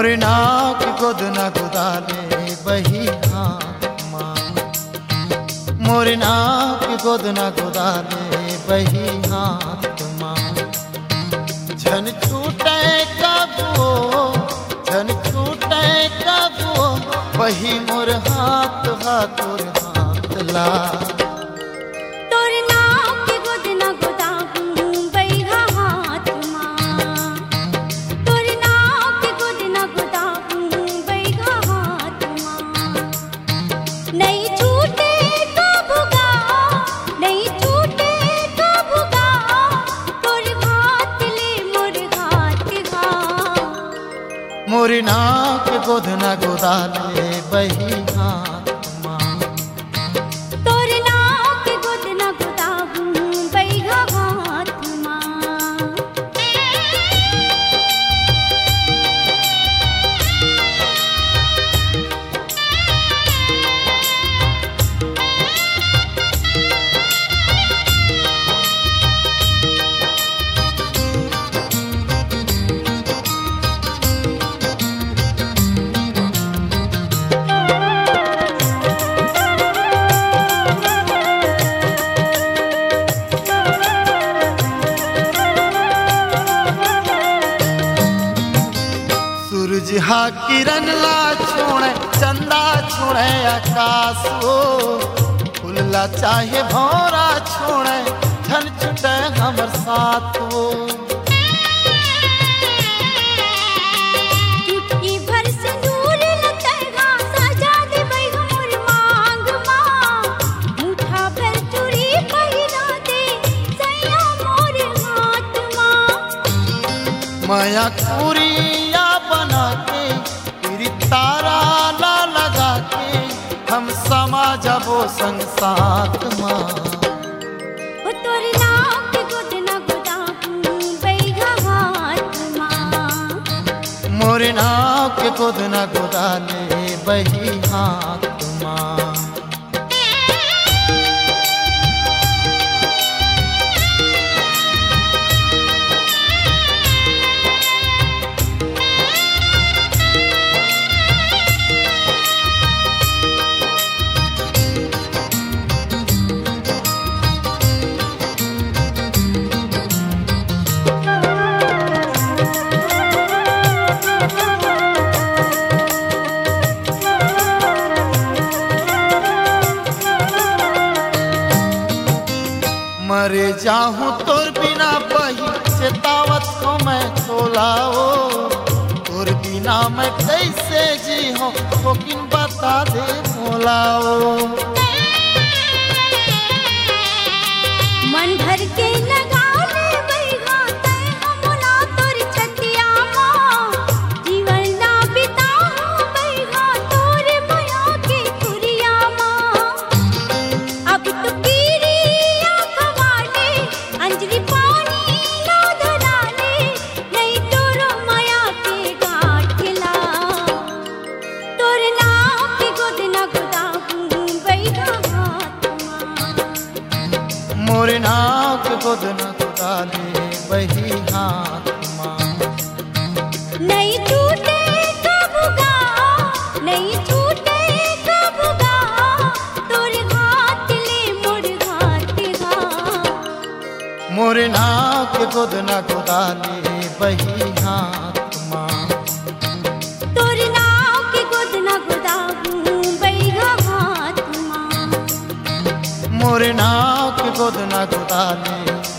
मोर नाक गोद न गुदाले बही हाथ माँ, मोर नाक गोद न गुदाले बही हाथ माँ। झन छूटे कबो, झन छूटे कबो बही मोर हाथ हाथोर हाथ ला। मोर नाक गोद न गुदाले बही हाथ माँ, तोर नाक गोद न गुदाबू बही हाथ माँ। सूरज हा किरण ला छोड़े चंदा छोड़े आकाश हो, फूलला चाहे भौरा छोड़े झन छुटे हमर साथ हो। चुटकी भर सिंदूर लतैगा सजा देबै मोर मांग माँ, मुठा भर चूड़ी पहिरा दे सैया मोर हाथ माँ। माया कुरिया बना के तेरी तारा ला लगा के हम समा जबो संग साथ माँ। तोर नाक गोद न गुदाबू बही हाथ माँ, मोर नाक गोद न गुदाले बही हाथ माँ। मरे जाहूँ तोर बिना बही चेतावत को मैं छोलाओ, तोर बिना मैं कैसे जी हो वो किन बता दे मोलाओ। मन भर के लगा ले बही हाथ हमला तोर छतिया माँ, जीवन ना बिताऊं बही हाथ तोर माया के खुरिया माँ। अब तो पीरिया खवाले अंजलि पानी ना धराले, नहीं तोर माया के गाठला। तोर नाक गोद न गुदाबू बही हाथ माँ, मोर नाक गोद न गुदाले बही हाथ माँ। नहीं छूटे कबूगा, नहीं छूटे कबूगा, तोर हाथ ले मोर हाथ गा। मोर नाक गोद न गुदाले बही हाथ माँ, तोर नाक गोद न गुदाबू बही हाथ माँ। मोर नाक गोद न गुदाले